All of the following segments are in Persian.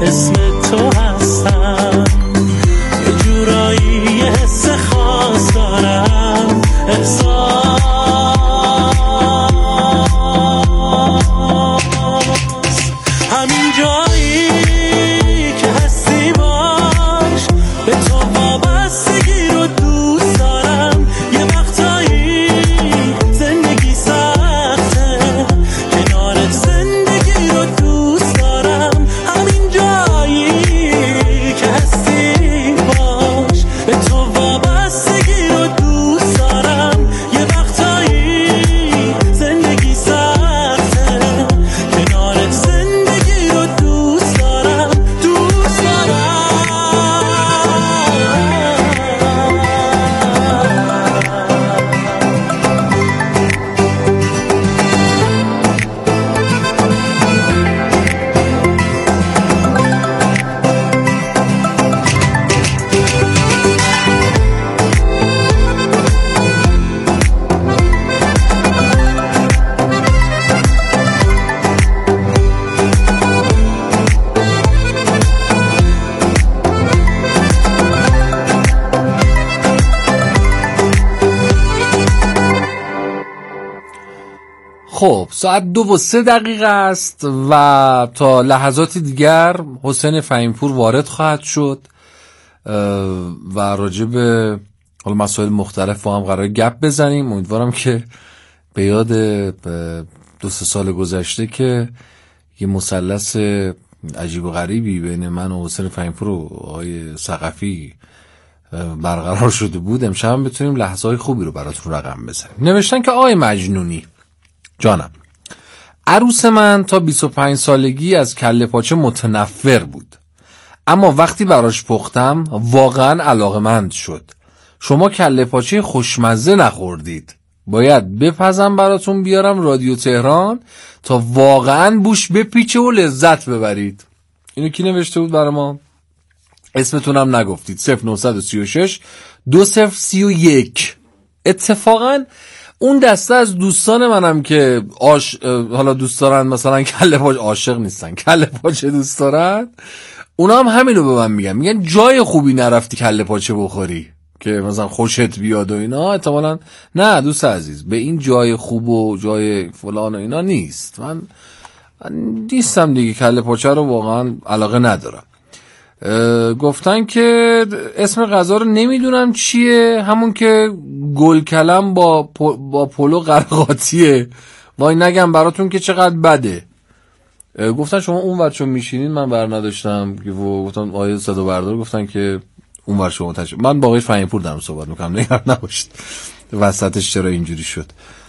اسم تو هستم، یه جورایی حس خاص دارم، احساس همین جایی که هستی باش، به تو وابستگی رو دوست دارم. یه وقتایی زندگی سخته، کنارت زندگی رو دوست دارم. همین جایی که هستی باش، به تو وابستگی رو دوست دارم. یه وقتایی زندگی سخته، کنارت زندگی رو دوست دارم، دوست دارم. خب ساعت 2:03 است و تا لحظاتی دیگر حسین فهیمپور وارد خواهد شد و راجع به مسائل مختلف با هم قرار گپ بزنیم. امیدوارم که به یاد 2-3 سال گذشته که یه مثلث عجیب و غریبی بین من و حسین فهیمپور و آقای ثقفی برقرار شده بود، امشب هم بتونیم لحظه‌های خوبی رو براتون رقم بزنیم. نوشتن که آقای مجنونی جانم، عروس من تا 25 سالگی از کله پاچه متنفر بود، اما وقتی براش پختم واقعا علاقه‌مند شد. شما کله پاچه خوشمزه نخوردید، باید بپزم براتون بیارم رادیو تهران تا واقعا بوش بپیچه و لذت ببرید. اینو کی نوشته بود برای ما؟ اسمتونم نگفتید. 0936 2031. اتفاقا اون دسته از دوستان منم که حالا دوست دارن مثلا کله پاچه، عاشق نیستن، کله پاچه دوست دارن، اونا هم همینو به من میگن جای خوبی نرفتی کله پاچه بخوری که مثلا خوشت بیاد و اینا. احتمالاً نه دوست عزیز، به این جای خوب و جای فلان و اینا نیست. من نیستم دیگه، کله پاچه رو واقعا علاقه ندارم. گفتن که اسم غذا رو نمیدونم چیه، همون که گل کلم با پلو قرقاتیه. وای نگم براتون که چقدر بده. گفتن شما اون ور چون میشینین، من بر نداشتم که گفتن آیه صدا بردار گفتن که اون ور شما تشریف. من با آقای فهیمپور دارم صحبت میکنم، نگران نباشید وسطش چرا اینجوری شد.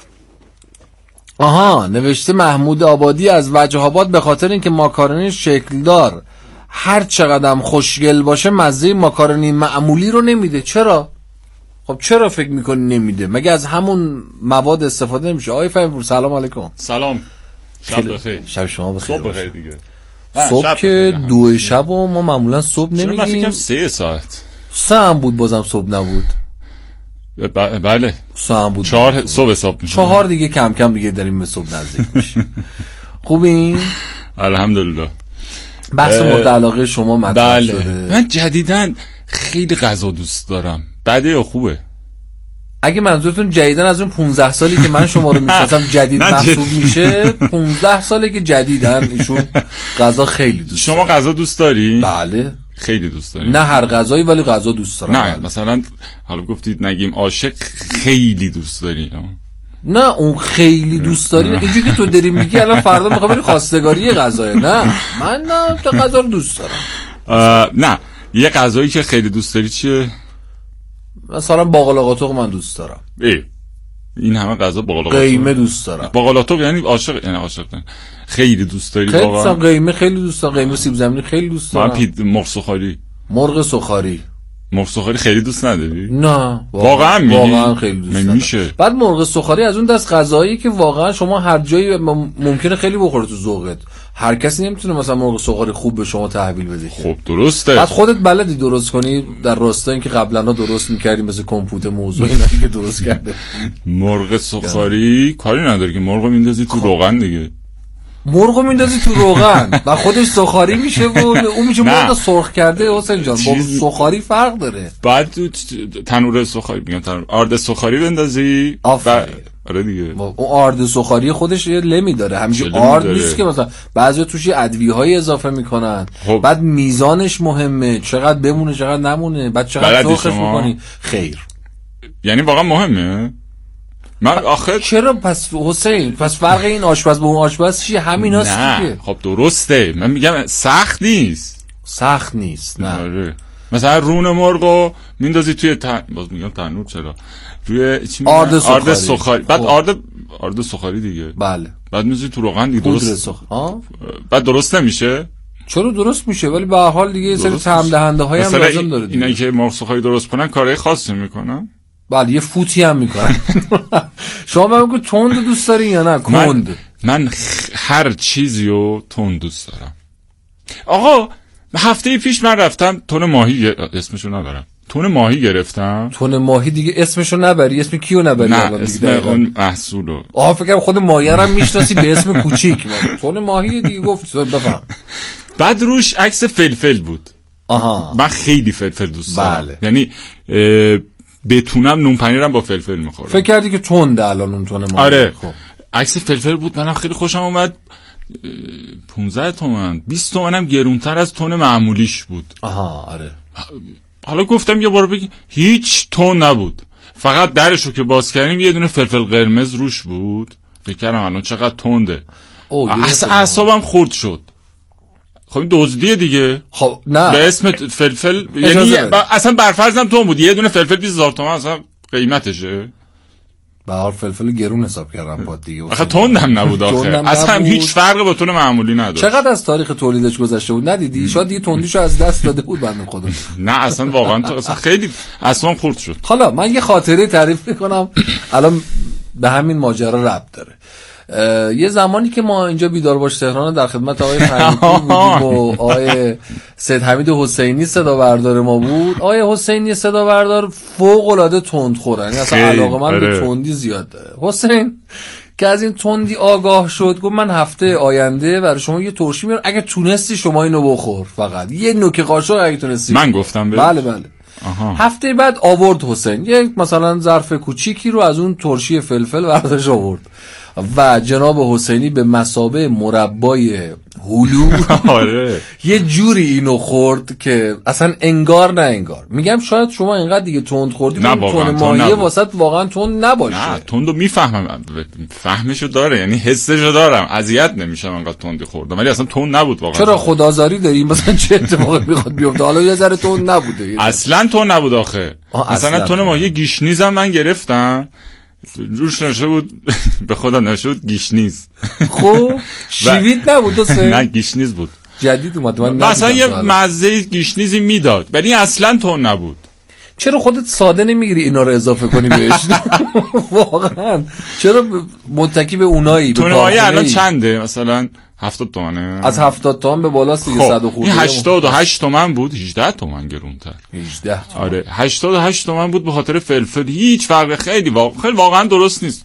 آها نوشته محمود آبادی از وجه آباد، به خاطر اینکه ماکارونی شکلدار هر چقدرم خوشگل باشه مزه ماکارونی معمولی رو نمیده. چرا؟ خب چرا فکر میکنی نمیده؟ مگه از همون مواد استفاده نمیشه؟ آقای فهیمپور سلام علیکم. سلام، شب بخیر. شب شما بخیر. صبح بخیر دیگه. صبح که 2 شب و ما معمولا صبح نمیگیم. من فکرم 3 ساعت. 3 هم بود بازم صبح نبود. بله 3 هم بود. 4 صبح حساب میشه. 4 دیگه کم کم دیگه داریم به صبح نزدیک میشیم. خوبین؟ الحمدلله. بحث مورد علاقه شما مطرح شده. من جدیداً خیلی غذا دوست دارم. بده یا خوبه؟ اگه منظورتون جدیدن از اون 15 سالی که من شما رو میشناسم جدید محسوب میشه، 15 ساله که جدیدن ایشون غذا خیلی دوست شما غذا دوست داری؟ بله خیلی دوست داری. نه هر غذایی ولی غذا دوست دارم. نه مثلا حالا گفتید نگیم عاشق، خیلی دوست داری. نه اون خیلی دوست داری اینجوری که تو داری میگی الان فردا میخوام بری خواستگاری غذا. نه من نه تا غذا رو دوست دارم. نه یه غذایی که خیلی دوست داری چیه؟ مثلا باقلاقاتق من دوست دارم. این همه غذا باقلاقاتق. قیمه دوست دارم. باقلاقاتق یعنی عاشق، یعنی عاشق خیلی دوست داری واقعا. قیمه خیلی دوست دارم. قیمه سیب زمینی خیلی دوست دارم. من مرغ سوخاری. مرغ سوخاری خیلی دوست نداری؟ نه واقعا خیلی دوست دارم. میشه. بعد مرغ سوخاری از اون دست غذایی که واقعا شما هر جایی ممکنه خیلی بخوره تو ذوقت. هر کسی نمیتونه مثلا مرغ سوخاری خوب به شما تحویل بده. خب درسته. بعد خودت بلدی درست کنی در راستای اینکه قبلا درست می‌کردی مثل کمپوت موضوع اینا که درست کرده. مرغ سوخاری کاری نداره که مرغو میندازی تو روغن دیگه. مرغو میندازی تو روغن و خودش سوخاری میشه و اون میشه مرغ سرخ کرده. حسین جان با سوخاری فرق داره. بعد تو تنور سوخاری میگن تنور آرد سوخاری بندازی. آره دیگه. اون آرد سوخاری خودش یه لمی داره، همینجوری آرد نیست که مثلا بعضی توش ادویه‌های اضافه میکنن. بعد میزانش مهمه، چقدر بمونه چقدر نمونه، بعد چقدر سرخش میکنی. خیر یعنی واقعا مهمه. من آخر چرا پس حسین پس فرق این آشپز با اون آشپز چیه؟ همیناست دیگه. خب درسته، من میگم سخت نیست. نه آره. مثلا رون مرغو میندازی توی باز میگم تنور، چرا روی آرد سوخاری. بعد آرد سوخاری دیگه. بله. بعد میذاری تو روغن دیگه. درست بعد درست نمیشه. چرا درست میشه، ولی به هر حال دیگه یه سری طعم دهنده های هم لازم داره دیگه. اینایی که مرغ سوخاری درست کنن کارهای خاصی میکنن. بله یه فوتی هم میکنن. شما بگو تند دوست داری یا نه کند؟ من هر چیزیو تند دوست دارم. آقا هفته پیش من رفتم تون ماهی، اسمشو ندارم، تون ماهی گرفتم. تون ماهی دیگه اسمشو نبری، اسم کیو نبری؟ نه اسم اون محصولو. فکرم خود ماهی هم میشناسی به اسم کوچیک. تون ماهی دیگه گفت بفهم. بعد روش عکس فلفل بود. من خیلی فلفل دوست دارم. بله. یعنی بتونم نون پنیرم با فلفل میخورم. فکر کردی که تنده الان اون تون ماهی؟ آره. خب عکس فلفل بود، منم خیلی خوشم اومد. 15 تومن 20 تومنم گرونتر از تون معمولیش بود. آره. حالا گفتم یه بار بگی، هیچ تون نبود، فقط درشو که باز کردیم یه دونه فلفل قرمز روش بود. فکر کردم الان چقدر تنده. اعصابم خورد شد. خب این دزدیه دیگه. خب نه به اسم فلفل، یعنی اصلا برفرضم تون بود، یه دونه فلفل 20000 تومان اصلا قیمتشه. بهار فلفل گرون حساب کردم با دیگه. آخه تندم نبود آخه. اصلا هیچ فرقی با تون معمولی نداشت. چقدر از تاریخ تولیدش گذشته بود ندیدی؟ شاید دیگه تندیشو از دست داده بود بنده خدا. نه اصلا واقعا تو اصلا خیلی اصلا خورد شد. حالا من یه خاطره تعریف میکنم الان به همین ماجرا ربط داره. یه زمانی که ما اینجا بیدار باش تهران در خدمت آقای فهمیپور بودیم و آقای سید حمید حسینی صدا بردار ما بود. آقای حسینی صدا بردار فوق العاده تندخورن، یعنی اصلا علاقه من به تندی زیاد داره. حسین که از این تندی آگاه شد گفت من هفته آینده برای شما یه ترشی میارم، اگه تونستی شما اینو بخور، فقط یه نوک قاشق اگه تونستی. من گفتم بله. هفته بعد آورد حسین یک مثلا ظرف کوچیکی رو از اون ترشی فلفل برداشت آورد و جناب حسینی به مثابه مربای هلو یه جوری اینو خورد که اصلا انگار نه انگار. میگم شاید شما اینقدر دیگه تند خوردی که تون ماهی واسط واقعا تند نباشه. نه تندو میفهمم، فهمشو داره، یعنی حسشو دارم، اذیت نمیشم انقدر تندی خوردم، ولی اصلا تند نبود واقعا. چرا خدازاری داری مثلا چه اتفاقی میخواد بیفته؟ حالا یه ذره تند نبوده، اصلا تند نبود آخه. مثلا تون ماهی گیشنیزم من گرفتم، روش نشه بود به خدا نشه بود گیشنیز. خب شیوید نبود نه گیشنیز بود، جدید اومد. مثلا یه مزه گیشنیزی میداد ولی اصلا تون نبود. چرا خودت ساده نمیگیری اینا رو اضافه کنی بهش؟ واقعا چرا متکی به اونایی؟ تون ماهی الان چنده؟ مثلا 70 تومنه. از 70 تومن به بالاست دیگه. 100 خورده. این 88 تومن بود، 18 تومن گرونتر. 18 تومن. آره 88 تومن بود به خاطر فلفل. هیچ فرق خیلی واقعا درست نیست.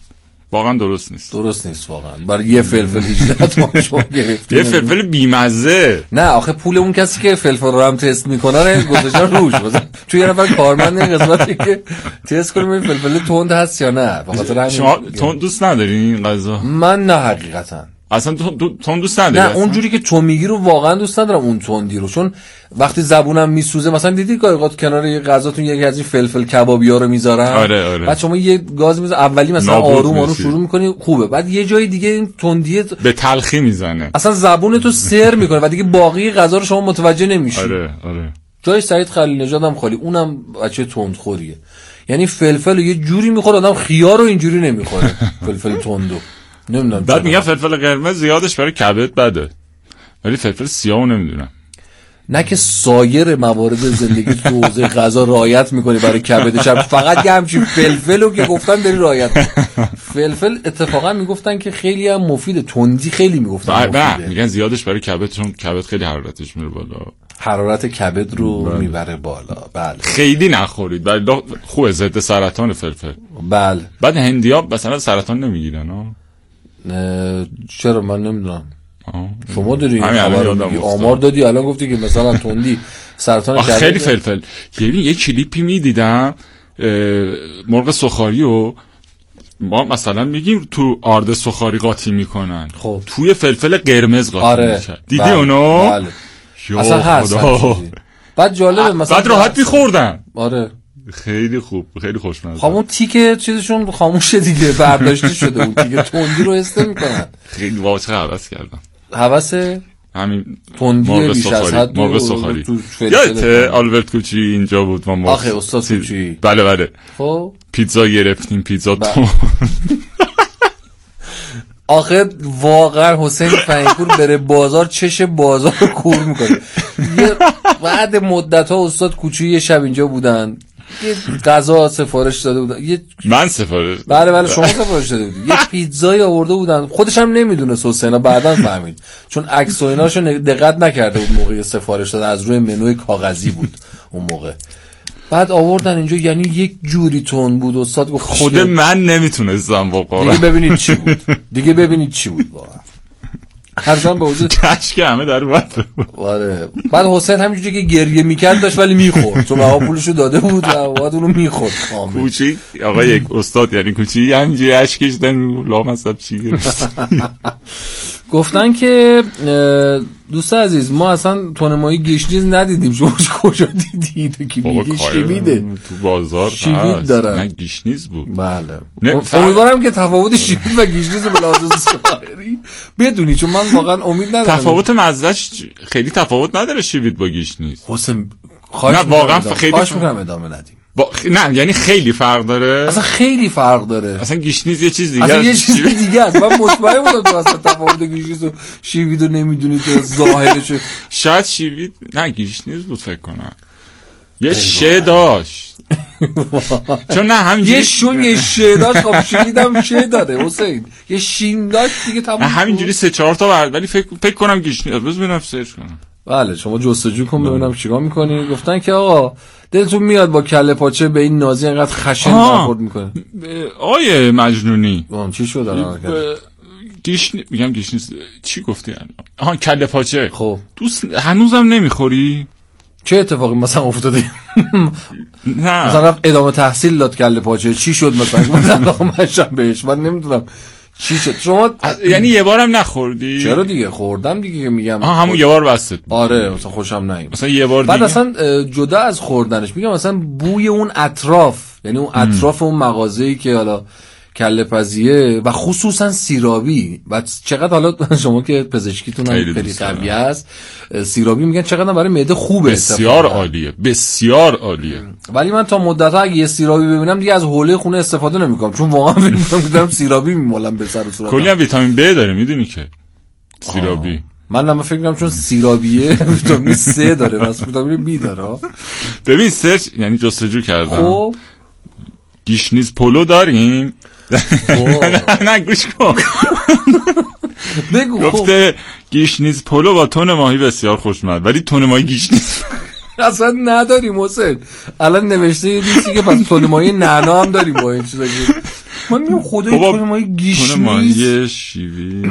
درست نیست واقعا. برای یه فلفل 18 تومن شما گرفتید. یه فلفل بیمزه. نه آخه پول اون کسی که فلفل رو هم تست میکنه رو گذاشتن روش. تو یه نفر کارمند این قسمتی که تست کنیم این فلفل تند هست یا نه. به خاطر همین شما تند دوست ندارین این غذا؟ من نه حقیقتا. اصلا تون دوست نداری؟ نه اونجوری که تو میگی رو واقعا دوست ندارم، اون تندی رو، چون وقتی زبونم میسوزه. مثلا دیدی گاهی اوقات کنار یه غذاتون یکی از این فلفل کبابیا رو میذارن. آره. بعد شما یه گاز میذاری اولی مثلا آروم شروع میکنی خوبه، بعد یه جای دیگه این تندیه به تلخی میزنه، اصلا زبونتو سر میکنه و دیگه باقی غذا رو شما متوجه نمیشی. آره. جای سعید خلیل نژاد هم خالی، اونم بچه تندخوریه. یعنی فلفل یه جوری میخوره آدم، خیار رو اینجوری نمیخوره. فلفل تندو نمیدونم. بعد میگن فلفل قرمز زیادش برای کبد بده، ولی فلفل سیاهو نمیدونم. نه که سایر موارد زندگی تو حوزه غذا رعایت میکنی برای کبدش، فقط یه همچین فلفلو که گفتن داری رعایت میکنی. فلفل اتفاقا میگفتن که خیلی هم مفیده، تندی خیلی میگفتن مفیده. نه میگن زیادش برای کبد، چون کبد خیلی حرارتش میره بالا، حرارت کبد رو میبره بالا. بله خیلی نخورید، ولی خوبه ضد سرطان فلفل. بله. بعد هندی‌ها مثلا سرطان نمیگیرن ها؟ چرا؟ من نمیدونم. شما داری آمار دادی الان گفتی که مثلا تندی سرطان کبد. خیلی فلفل. یه کلیپی میدیدم مرغ سوخاری و ما مثلا میگیم تو آرد سوخاری قاطی میکنن، خب توی فلفل قرمز قاطی میشن. دیدی اونو؟ بله. اصلا هست. بعد جالبه مثلا بعد راحت میخوردن. آره خیلی خوب، خیلی خوشمزه. خب اون تیکه چیزشون خاموشه دیگه، برداشته شده اون تیکه تندی رو حس نمی‌کنن. خیلی واقعا حواس کردم. حواس همین تندی بیش از حد مرغ سوخاری. یادته آلبرت کوچی اینجا بود ما آخه استاد کوچی. بله. خب پیتزا گرفتیم، پیتزا تو آخه واقعا حسین فهیمپور بره بازار چش بازار رو کور میکنه. بعد مدت ها استاد کوچی یه شب اینجا بودن، یه غذا سفارش داده بودن. من سفارش؟ بله شما سفارش داده بودید. یه پیتزایی آورده بودن، خودش هم نمیدونه حسینا، بعداً فهمید چون عکس و ایناشو دقت نکرده بود موقع سفارش دادن، از روی منوی کاغذی بود اون موقع. بعد آوردن اینجا، یعنی یک جوری تون بود. استاد گفت خود من نمیتونستم واقعا. دیگه ببینید چی بود واقعا. هرچند به وجود کاش که همه در وقت. آره. بعد حسین همینجوری که گریه میکرد داشت ولی میخورد، چون آقا پولشو داده بود و بعد اونو میخورد کامل. کوچی آقا یک استاد یعنی کوچی همینجوری اشکش دن لامصب چی گفتن که دوست عزیز ما اصلا تونمایی گشنیز ندیدیم، شما کجا دیدید که میگه شیویده تو بازار شیوید دارن؟ نه گشنیز بود. بله امیدوارم که تفاوت شیوید و گشنیز به لحاظ ظاهری بدونی، چون من واقعا امید ندارم. تفاوت مزهش خیلی تفاوت نداره شیوید با گشنیز. حسین نه واقعا خیلی خواهش میکنم ادامه ندیم. نه یعنی خیلی فرق داره، اصلا خیلی فرق داره. اصلا گشنیز یه چیز دیگه است، اصلا یه چیز دیگه است. من مطمئن بودم تو اصلا تفاوت گشنیز و شیوید رو نمیدونی تو ظاهرش. شاید شیوید نه گشنیز بود فکر کنم، یه شه داشت چون نه همینجوری یه شون یه شه داشت. خب شیوید هم شه داره حسین، یه شین داشت دیگه تموم. همینجوری 3-4 تا بعد، ولی فکر کنم گشنیز. بذار سرچ کنم. بله شما جستجو کن ببینم چیکار می‌کنی. گفتن که آقا دلتون میاد با کله پاچه به این نازی انقدر خشن برخورد میکنه. آیه مجنونی چی شد الان؟ میگم گشنیز چی گفتی الان؟ کله پاچه. خب دوست هنوزم نمیخوری؟ چه اتفاقی مثلا افتاده؟ نه مثلا ادامه تحصیل داد کله پاچه، چی شد مثلا مشم بهش؟ من نمیدونم چی شد. شما یعنی یه بارم نخوردی؟ چرا دیگه خوردم دیگه میگم. همون یه بار بسته. آره مثلا خوشم نمیاد. مثلا یه بار بعد دیگه. اصلا جدا از خوردنش میگم مثلا بوی اون اطراف، یعنی اون اطراف اون مغازه‌ای که حالا کله پزیه و خصوصا سیرابی. بعد چقدر حالا شما که پزشکیتون هم خیلی قوی است، سیرابی میگن چقدر برای معده خوبه. بسیار عالیه، بسیار عالیه. ولی من تا مدت‌ها اگه یه سیرابی ببینم دیگه از حوله خونه استفاده نمی‌کنم، چون واقعا فکر می‌کنم سیرابی میمالم به سر و صورت. کلی هم ویتامین B داره میدونی که سیرابی. من فکر می‌کنم چون سیرابیه ویتامین C داره، پس ویتامین B داره. ببین سرچ یعنی جستجو کردم. خب گشنیز پلو داریم؟ نه گوش کن. بگو. گفته گشنیز پلو با تن ماهی بسیار خوشمزه، ولی تن ماهی گشنیز اصلا نداریم حسین. الان نوشته یه دیسی که پس تن ماهی نعنا هم داریم با این چیزا. من میگم خدای تن ماهی گشنیز، تن ماهی شیوید.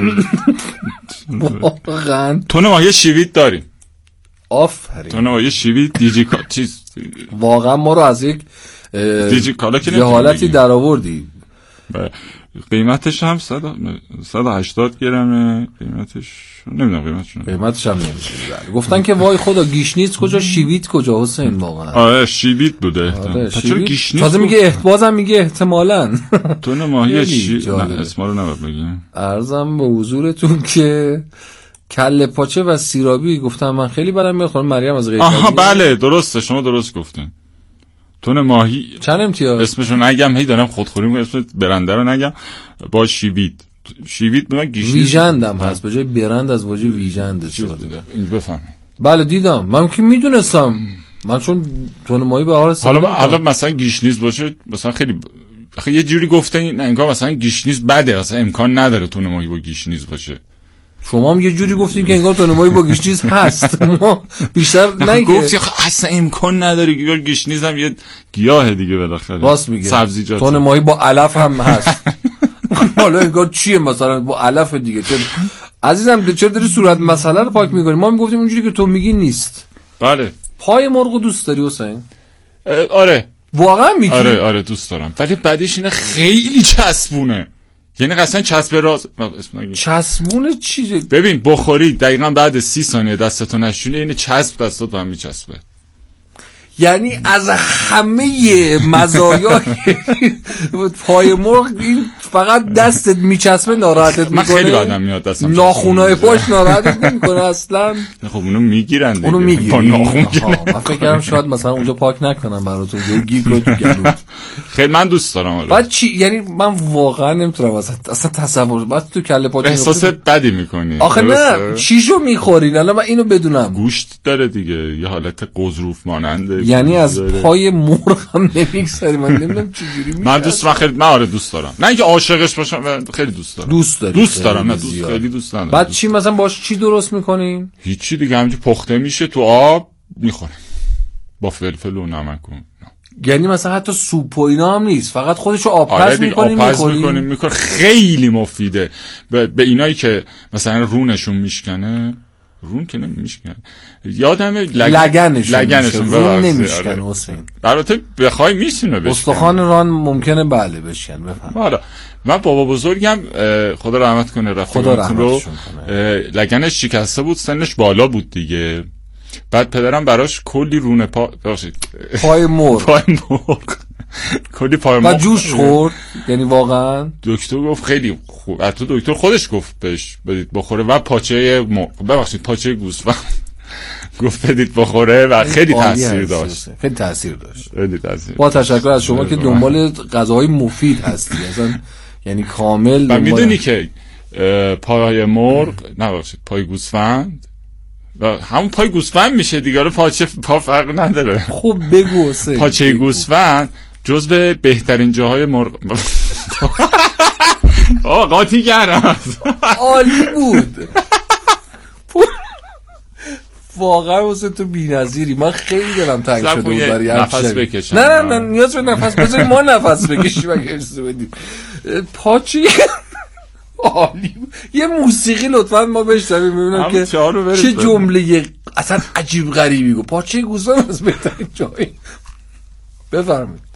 واقعا تن ماهی شیوید داریم. آفرین. تن ماهی شیوید چیز واقعا ما رو از یک دیجیکالا که یه حالتی در آوردی. قیمتش هم 180 گرمه. قیمتش نمیدونم قیمتش هم نمیدونم. گفتن که وای خدا گشنیز کجا شیوید کجا حسین واقعا. آره شیوید بوده. آره چرا گشنیز تازه میگه بازم میگه احتمالاً تون ماهی اسما رو نباید بگیم. عرضم به حضورتون که کله پاچه و سیرابی گفتم من خیلی برام میاد. خانم مریم از غیر بله درسته، شما درست گفتین. تون ماهی چند امتیاز اسمشو نگم، هی دارم خودخوری میکنم اسم برنده رو نگم. با شیوید میگن گشنیز. ویژندم هست به جای برند از واژه ویژند شده. این بفهم. بله دیدم، من که میدونستم، من چون تون ماهی به حال حالا مثلا گشنیز باشه مثلا خیلی یه جوری گفته نه انگار مثلا گشنیز بده، مثلا امکان نداره تون ماهی با گشنیز باشه. شما هم یه جوری گفتین که انگار تون ماهی با گشنیز هست. ما بیشتر نه گفتی اصلا امکان نداره که گشنیز هم یه گیاه دیگه بالاخره. راست میگه. سبزیجات. تون ماهی با علف هم هست. حالا انگار چیه مثلا با علف دیگه چه عزیزم چرا داری صورت مسئله رو پاک میکنی؟ ما میگفتیم اونجوری که تو میگی نیست. بله. پای مرغ دوست داری حسین؟ آره واقعا میگی؟ آره دوست دارم، ولی بعدش اینه خیلی چسبونه، یعنی قشنگ چسب راز. چسبونه چیه؟ ببین بخوری دقیقاً بعد 30 ثانیه دستتو نشونی این چسب دستت هم میچسبه. یعنی از همه مزایای پای مرغ این فقط دستت میچسبه ناراحتت میکنه؟ من خیلی بدم میاد دستم ناخونای پاش ناراحتت نمیکنه اصلا؟ خب اونو میگیرن دیگه. اونو میگیرن. من فکر کردم شاید مثلا اونجا پاک نکنم براتون یه گیر کنه تو گلو. خیلی من دوست دارم. بعد چی یعنی من واقعا نمیتونم اصلا تصور. بعد تو کله پاچه احساس بدی میکنی. آخه نه چیشو میخورین؟ الان من اینو بدونم. گوشت داره دیگه، یه حالت قزروف ماننده. یعنی از پای مرغ هم نمیگذری؟ من نمیدونم چجوری میشه. من دوست دارم. نه اینکه عاشقش باشم، خیلی دوست دارم. دوست دارم. نه خیلی دوست دارم. بعد چی مثلا باش چی درست میکنین؟ هیچی دیگه، همینجوری پخته میشه تو آب میخوریم با فلفل و نمک. یعنی مثلا حتی سوپ و اینا هم نیست، فقط خودشو آبپز میکنیم. خیلی مفیده به اینایی که مثلا رونشون میشکنه. رون که نمیشکنه، یادم لگنشون رون نمیشکنه حسین. البته بخوای میشونه بشکنه، استخوان ران ممکنه بله بشکن. بفهم. حالا من بابا بزرگم خدا رحمت کنه رفتگانتون رو لگنش شکسته بود، سنش بالا بود دیگه. بعد پدرم براش کلی رونه پای مرغ کلی پای مرغ بعد جوش خورد. یعنی واقعا دکتر گفت خیلی خوب، حتی دکتر خودش گفت بهش بدید بخوره. و پاچه پاچه گوسفند گفت بدید بخوره و خیلی تاثیر داشت. با تشکر از شما که دنبال غذاهای مفید هستی اصلا، یعنی کامل. و میدونی که پای مرغ پای گوسفند و همون پای گوسفند میشه دیگه، پا فرق نداره. خب بگو. پاچه گوسفند جزو بهترین جاهای مرغ. قاطی کردم. عالی بود واقعا. واسه تو بی‌نظیری. من خیلی دلم تنگ شده بود برای نفس بکشم. نه نیاز به نفس بذاری ما نفس بکشیم اگه اجازه بدید. پاچه عالی. یه موسیقی لطفاً ما بشنویم ببینم که چه جمله اصلا عجیب غریبی گفت. پاچه گوسفند از بهترین جایی. بفرمایید.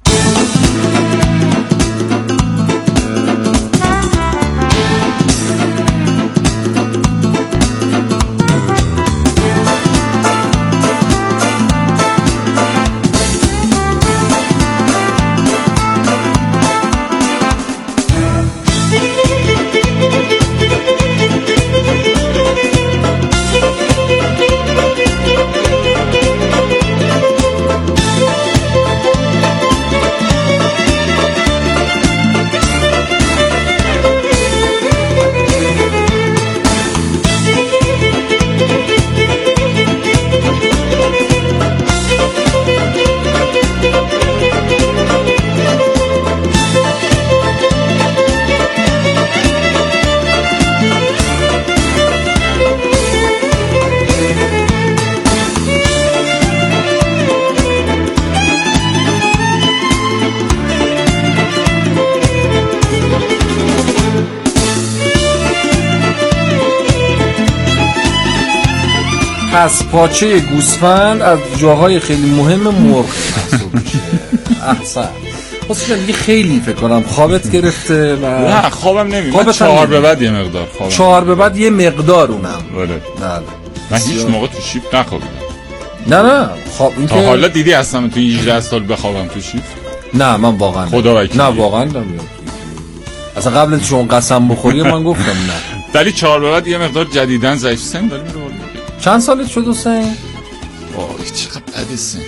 پس پاچه گوسفند از جاهای خیلی مهم مرغ محسوب میشه. احسن. اصلا دیگه خیلی فکر کنم خوابت گرفته. و نه خوابم نمیاد. 4 به بعد یه مقدار خوابم. 4 به بعد یه مقدار اونم. بله. من هیچ موقع تو شیفت نخوابیدم. نه خواب این تا حالا دیدی اصلا تو 18 سال بخوابم تو شیفت؟ نه من واقعا خدا وکیلی. نه واقعا نمیاد. اصلا قبل از شما قسم بخوری من گفتم نه. ولی 4 به بعد یه مقدار جدیدن ضعیف سن داریم رو. چند سالت شد حسین؟ وای چقدر بده سن.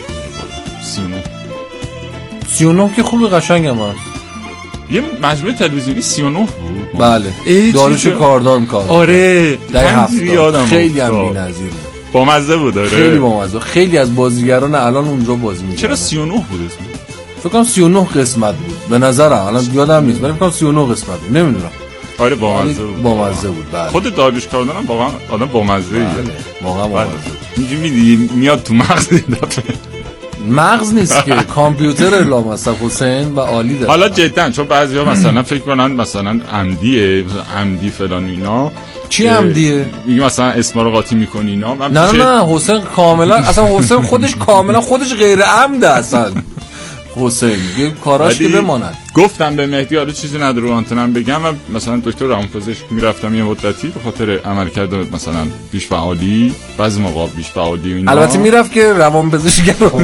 39 که خوبه، قشنگم هست. یه مجموعه تلویزیونی 39 بود. بله. داروش کاردان کار. آره. خیلی هم بی‌نظیر بود. بامزه بود. آره. خیلی بامزه. خیلی از بازیگران الان اونجا بازی می‌کنن. چرا 39 بود اسمش؟ فکر کنم 39 قسمت بود. به نظرم الان یادم نیست. ولی فکر کنم 39 قسمت بود. نمیدونم. آره بامزه بود. بامزه بود. بله. خود داریوش کاردان هم واقعا آدم بامزه‌ایه. واقعا بامزه. اینجوری میاد تو مغز دفعه. مغز نیست که کامپیوتر لامصب حسین و عالی داره. حالا جدا چون بعضیا مثلا فکر کنن مثلا عمدی فلان اینا چی عمدیه؟ میگه مثلا اسما رو قاطی میکنی اینا. نه حسین کاملا اصلا حسین خودش کاملا خودش غیر عمده اصلا. حسین میگه کاراش که بماند. گفتم به مهدی حالا چیزی نداره رو آنتنم بگم و مثلا دکتر روانپزشک میرفتم یه مدتی به خاطر عملکرد مثلا بیش فعالی، بعضی موقع بیش فعالی اینا. البته میرفت که روانپزشک رو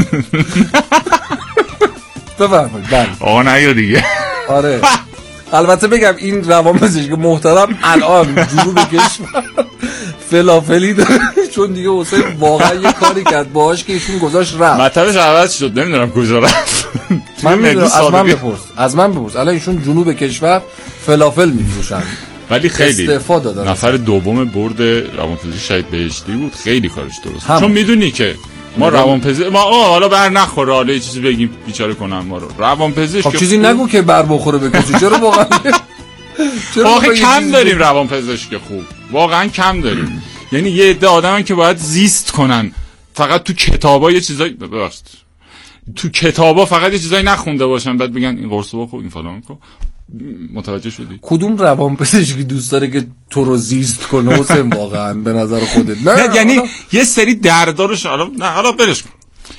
بفرمایید. بله آقا نه دیگه. آره البته بگم این روانپزشک محترم الان جنوب کشور فلافلی داره، چون دیگه حسین واقعا یه کاری کرد باهاش که ایشون گذاشت رفت. مطلبش عوض شد، نمیدونم کجا رفت. از من بپرس الان ایشون جنوب کشور فلافل میفروشن. ولی خیلی استعفا دادن. نفر دوم برد روانپزشک شهید بهشتی بود، خیلی کارش درست. چون میدونی که ما روانپزشک ما حالا بر نخوره، حالا یه چیزی بگیم بیچاره کنن ما رو. روانپزشک خب چیزی نگو که بر بخوره به کسی. چرا واقعا واقعا کم داریم روانپزشک خوب، واقعا کم داریم. یعنی یه عده آدمن که باید زیست کنن، فقط تو کتابا یه چیزایی ببخشید تو کتابا فقط یه چیزایی نخونده باشن بعد بگن این قرصو بخور این فلان کن. متوجه شدی؟ کدوم روانپزشکی دوست داره که تو رو زیست کنه حسین واقعا به نظر خودت؟ نه یعنی یه سری دردارش حالا برش کن.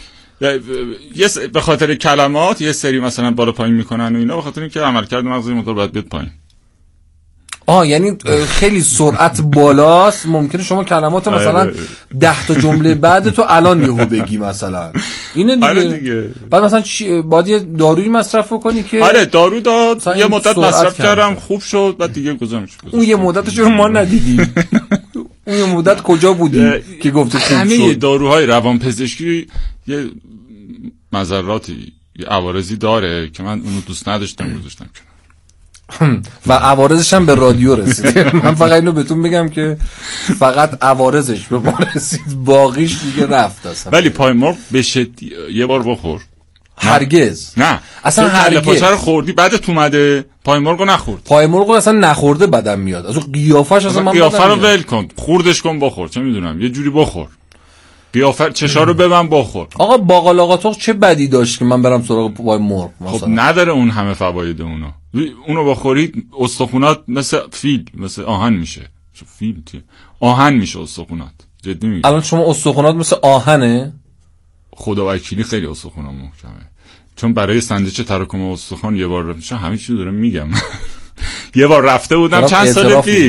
به خاطر کلمات یه سری مثلا بالا پایین میکنن و اینا، به خاطر اینکه عملکرد مغز این موتور باید بیاد پایین. یعنی خیلی سرعت بالاست، ممکنه شما کلمات مثلا 10 تا جمله بعد تو الان یهو بگی مثلا. اینه دیگه. آره دیگه. بعد مثلا باید یه دارویی مصرف کنی که آره دارو داد یه مدت مصرف کردم خوب شد بعد دیگه گذاشتم. اون یه مدتش رو ما ندیدیم. اون یه مدت کجا بودی که گفته خوب شد؟ همه داروهای روانپزشکی یه مضراتی یه عوارضی داره که من اونو دوست نداشتم گذاشتم و عوارضش هم به رادیو رسید. من فقط اینو بهتون بگم که فقط عوارضش به ما رسید، باقیش دیگه رفت اصلا. ولی پای مرغ یه بار بخور. هرگز نه اصلا هرگز. پاچه رو خوردی بعدت اومده پای مرغ رو نخورد. پای مرغ اصلا نخورده بدم میاد. از اون قیافش اصلا من قیافه رو ول کن، خوردش کن بخور، چه میدونم یه جوری بخور. قیافه چشا رو ببن بخور. آقا باقال آقاتوق چه بدی داشت که من برم سراغ پای مرغ مثلا؟ خب نداره اون همه فواید اونو بخورید استخونات مثل فیل مثل آهن میشه. فیل آهن میشه استخونات. جدی میگم. الان شما استخونات مثل آهنه؟ خدا وکیلی خیلی استخونام محکمه. چون برای سنجش تراکم استخوان یه بار رفتم، همین چیزو دارم میگم. یه بار رفته بودم چند سال پیش.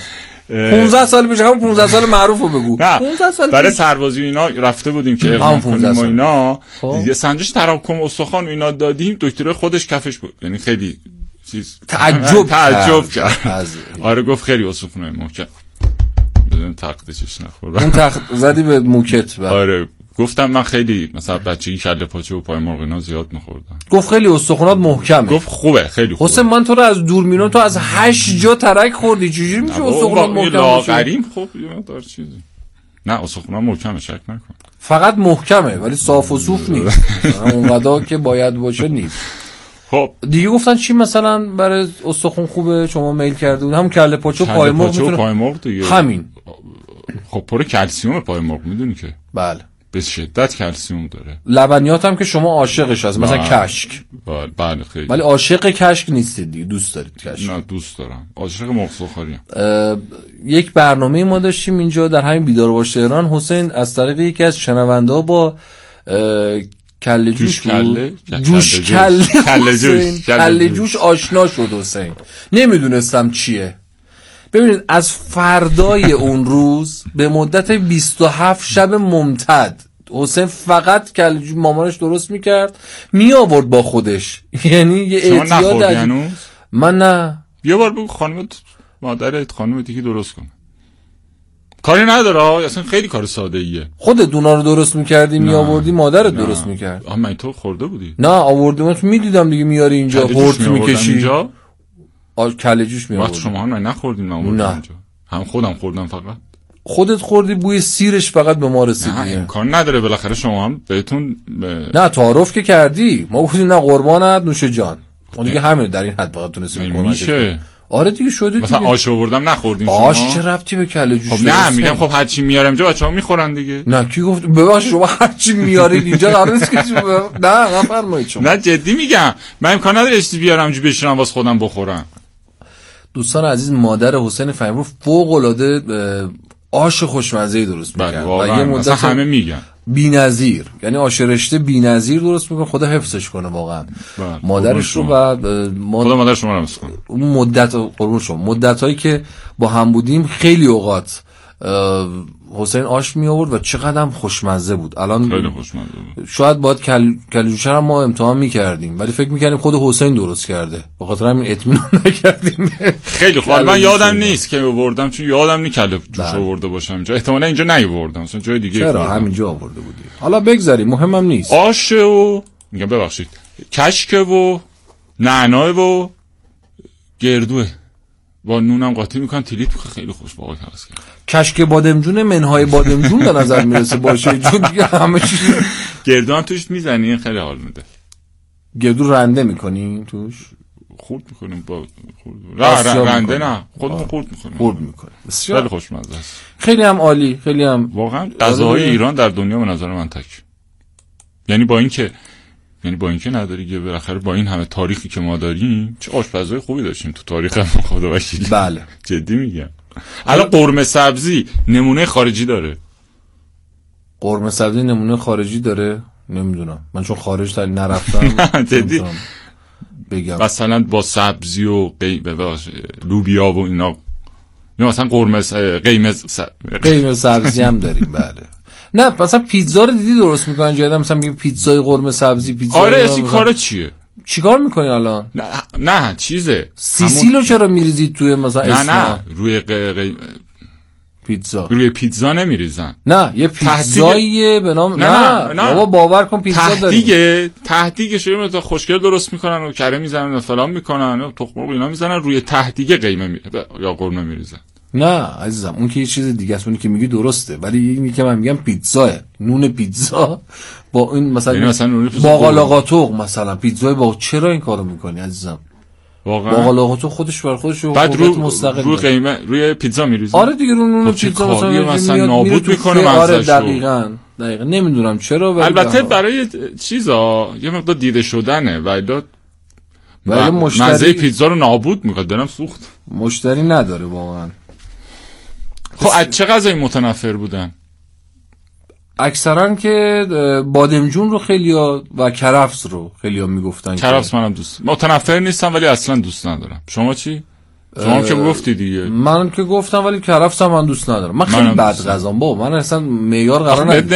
15 سال پیش، همون 15 سال معروفو بگو. 15 سال برای سربازی اینا رفته بودیم که اقدام کنیم و اینا. یه سنجش تراکم استخوان و اینا دادیم، دکتر خودش کفش بود. یعنی خیلی چیز تعجب کرد. آره گفت خیلی استخونای محکم. بدون تقدیرش نخورد. اون تخت زدی به موکت. آره گفتم من خیلی مثلا بچگی کله پاچه و پای مرغ اینا زیاد می‌خوردم. گفت خیلی استخونات محکمه. گفت خوبه خیلی خوبه. حسین من تو رو از دوربینا تو از 8 جا ترک خوردی، چجوری میشه استخونات محکم باشه؟ لاغریم خب یه مقدار چیزی. نه استخونات محکمه شک نکن. فقط محکمه ولی صاف و صوف نیست. اونقدر که باید باشه نیست. خب دیگه گفتن چی مثلا برای استخون خوبه شما میل کرده بود؟ هم کله پاچه و پای مرغ میتونه. پای مرغ دیگه. همین. خب پر کلسیم پای مرغ میدونی که. بله. به شدت کلسیم داره. لبنیات هم که شما عاشقش هست مثلا کشک. بله خیلی. ولی عاشق کشک نیستید دیگه، دوست دارید کشک؟ نه دوست دارم. عاشق مرغ سوخاریم. یک برنامه ما داشتیم اینجا در همین بیدار باش تهران. حسین از طریق یکی از شنونده‌ها با کله جوش کله جوش آشنا شد. حسین نمیدونستم چیه. ببینید از فردای اون روز به مدت 27 شب ممتد حسین فقط کله جوش مامانش درست میکرد می آورد با خودش. یعنی یه اعتیاد عجیب. من نه. یه بار بگو خانمت مادرت خانمت یکی درست کن. کاری نداره اصلا خیلی کار ساده ایه. خودت اونا رو درست میکردی می آوردی مادرت درست میکرد. من تو خورده بودی؟ نه آوردی من میدیدم دیگه میاری اینجا هورت میکشی اینجا. کله جوش میآورد. وقت شما هم نخوردین من اینجا. هم خودم خوردم فقط. خودت خوردی بوی سیرش فقط به ما رسید. نه امکان نداره بالاخره شما هم بهتون نه تعارف که کردی ما گفتیم نه قربانت نوش جان. اون دیگه همین در این حد فقط تونستیم میشه. آره دیگه شده دیگه. مثلا آش آوردم نخوردین آش چه ربطی به کله جوش؟ خب نه میگم خب هر چی میارم اینجا بچه‌ها میخورن دیگه. نه کی گفت ببخشید شما هر چی میارید اینجا قرار نیست که نه نفرمایید شما. نه جدی میگم من امکان نداره چیزی بیارم اینجا بشینم واسه خودم بخورم. دوستان عزیز، مادر حسین فهیمپور فوق العاده آش خوشمزه‌ای درست می‌کنه و یه مدت همه میگن بی‌نظیر، یعنی آش رشته بی‌نظیر درست می‌کنه. خدا حفظش کنه واقعا مادرش رو. و خدا مادرش رو حفظ کنه. اون مدت قربون شما، مدتایی که با هم بودیم خیلی اوقات حسین آش می آورد و چقدر هم خوشمزه بود. الان خیلی خوشمزه بود. شاید باید کلوچه هم ما امتحان می‌کردیم، ولی فکر می‌کردیم خود حسین درست کرده، به خاطر همین اطمینان نکردیم. خیلی خوب. من یادم نیست که آوردم، چون یادم نیست کلوچه آورده باشم اینجا. احتمالاً اینجا نیاوردم، مثلا جای دیگه. چرا همینجا آورده بودی؟ حالا بگذاریم، مهمم نیست. آش و میگم ببخشید، کشک و نعنای و گردوه با نونم قاطی میکنن تلیت خیلی خوش باقی هست. کشک بادمجون منهای بادمجون به نظر میرسه باشه، چون دیگه همه چیز. گردو هم توش میزنی خیلی حال میده. گردو رنده میکنی توش؟ خورد میکنیم با رنده نه، خودمون خورد میکنیم. بسیار خیلی خوشمزه است. خیلی هم عالی، خیلی هم واقعا غذاهای ایران در دنیا به نظر من تک. یعنی با اینکه نداری که بالاخره با این همه تاریخی که ما داریم چه آشپزای خوبی داشتیم تو تاریخ خدا وکیلی. بله جدی میگم. الان قرمه سبزی نمونه خارجی داره. قرمه سبزی نمونه خارجی داره؟ نمیدونم، من چون خارج تا نرفتم. جدی بگم مثلا با سبزی و لوبیا و اینا، مثلا قیمه سبزی هم داریم. بله. نه مثلا پیتزا رو دیدی درست میکنن جدا، مثلا میگه پیتزای قرمه سبزی، پیتزا. آره این کارا چیه؟ چیکار میکنی الان؟ نه چیزه سیسیلو چرا میریزید توی مثلا نه روی پیتزا. روی پیتزا نمیریزن. نه یه پیتزاییه به نام نه بابا باور کن پیتزا داریم. تهدیگش رو تا خوشگل درست میکنن و کره میزنن و فلان میکنن و تخم مرغ اینا میزنن، روی تهدیگ یا قرمه میریزن. نه عزیزم، اون که یه چیز دیگه است، اونی که میگی درسته، ولی اینی که من میگم پیتزاه، نون پیتزا با این مثلا باقالا قاطق، مثلا پیتزای با چرا این کارو میکنی عزیزم؟ واقعا باقالا قاطق خودش بر خودش بعد روی پیتزا میریزه. آره دیگه رو نون پیتزا مثلا نابود میکنه. آره دقیقاً نمیدونم چرا. البته برای چیزا یه مقدار دیده شدنه، ولی مزه پیتزا رو نابود میکنه. دلم سوخت. مشتری نداره واقعا. خب از چه غذایی متنفر بودن؟ اکثرا که بادمجون رو خیلیا و کرفس رو خیلیا میگفتن. کرفس منم دوست متنفر نیستم، ولی اصلا دوست ندارم. شما چی؟ شما که گفتی دیگه. من که گفتم، ولی کرفس هم من دوست ندارم. من خیلی بد غذام بابا، من اصلا معیار قرار ندارم.